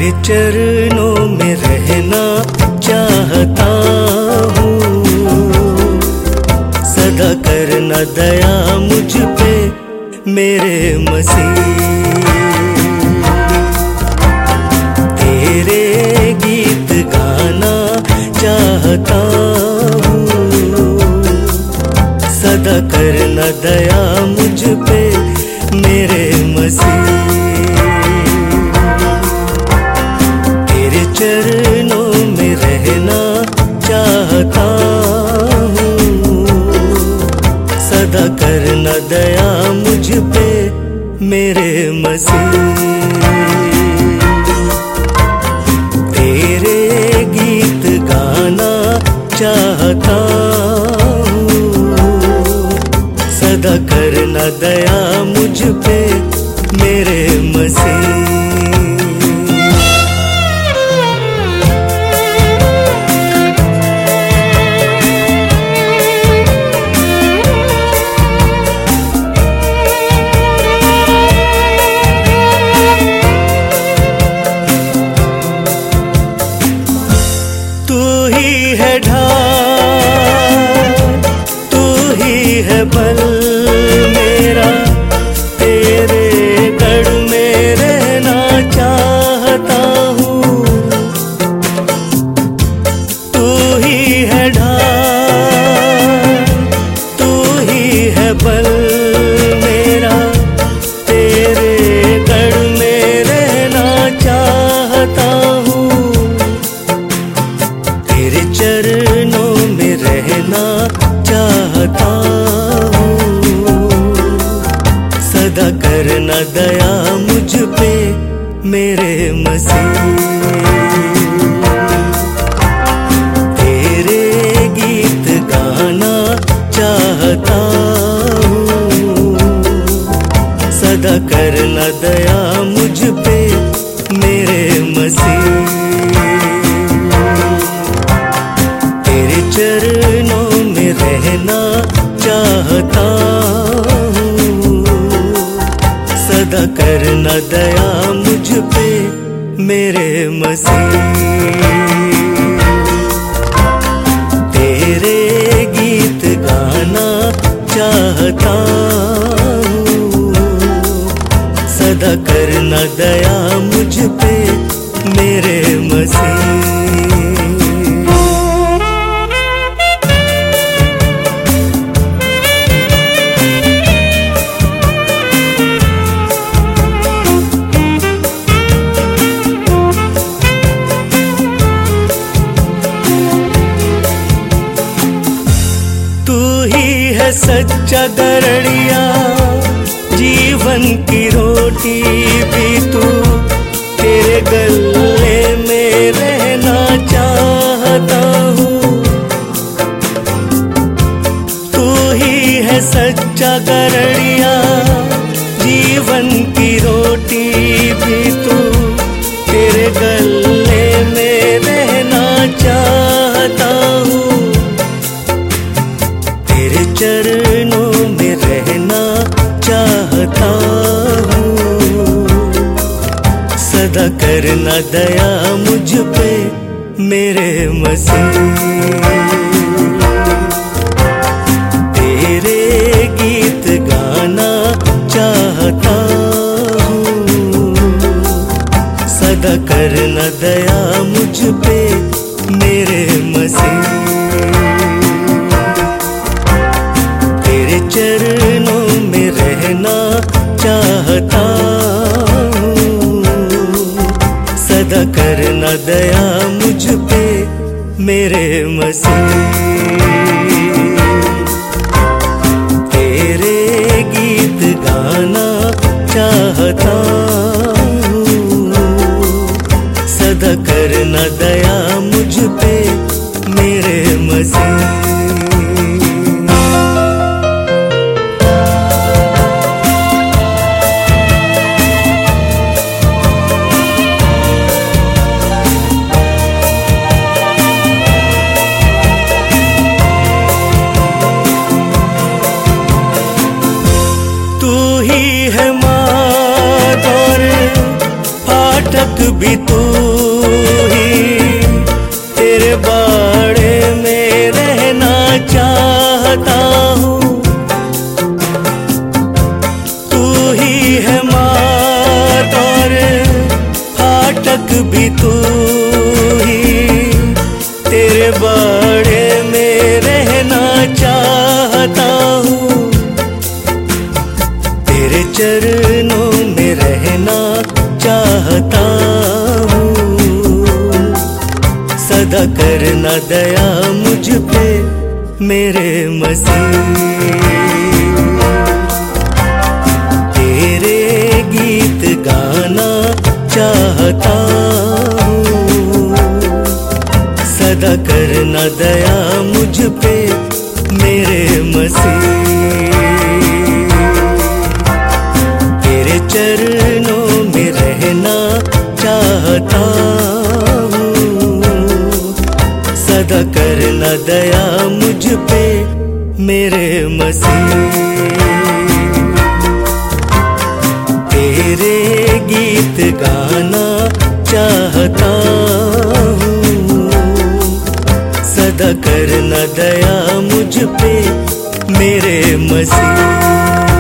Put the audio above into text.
तेरे चरणों में रहना चाहता हूँ, सदा करना दया मुझ पे मेरे मसीह। तेरे गीत गाना चाहता हूँ, सदा करना दया मुझ पे मेरे मसीह। तेरे चरणों में रहना चाहता हूँ, सदा करना दया मुझ पे मेरे मसीह। तेरे गीत गाना चाहता हूँ, सदा करना दया मुझ पे मेरे मसीह। है ढाल तू ही है बल मेरा, तेरे गढ़ में रहना चाहता हूँ। तू ही है ढाल तू ही है बल मेरा, तेरे गढ़ में रहना चाहता हूँ। तेरे चरणों में रहना चाहता हूँ, सदा करना दया मुझ पे मेरे मसीह। तेरे गीत गाना चाहता हूँ, सदा करना दया मुझ पे मेरे मसीह। चरणों में रहना चाहता हूँ, सदा करना दया मुझ पे मेरे मसीह। तेरे गीत गाना चाहता हूँ, सदा करना दया मुझ पे मेरे मसीह। सच्चा दरड़िया जीवन की रोटी भी तू, तेरे गले में रहना चाहता हूँ। तू ही है सच्चा दरड़िया जीवन की रोटी भी तू, तेरे गले में रहना चाहता हूँ। तेरे चरणों में रहना चाहता हूँ, सदा करना दया मुझ पे मेरे मसीह। तेरे गीत गाना चाहता हूँ, सदा करना दया मुझ पे मेरे मसीह। चरणों में रहना चाहता हूँ, सदा करना दया मुझ पे मेरे मसीह। तेरे गीत गाना चाहता हूँ, सदा करना दया मुझ पे मेरे मसीह। भी तू भी तू ही, तेरे बाड़े में रहना चाहता हूँ, तेरे चरणों में रहना चाहता हूँ। सदा करना दया मुझ पे मेरे मसीह, तेरे गीत गाना चाहता हूँ। सदा करना दया मुझ पे मेरे मसीह, तेरे चरणों में रहना चाहता हूँ। सदा करना दया मुझ पे मेरे मसीह, तेरे गीत गाना चाहता हूँ। सदा करना दया मुझ पे मेरे मसीह।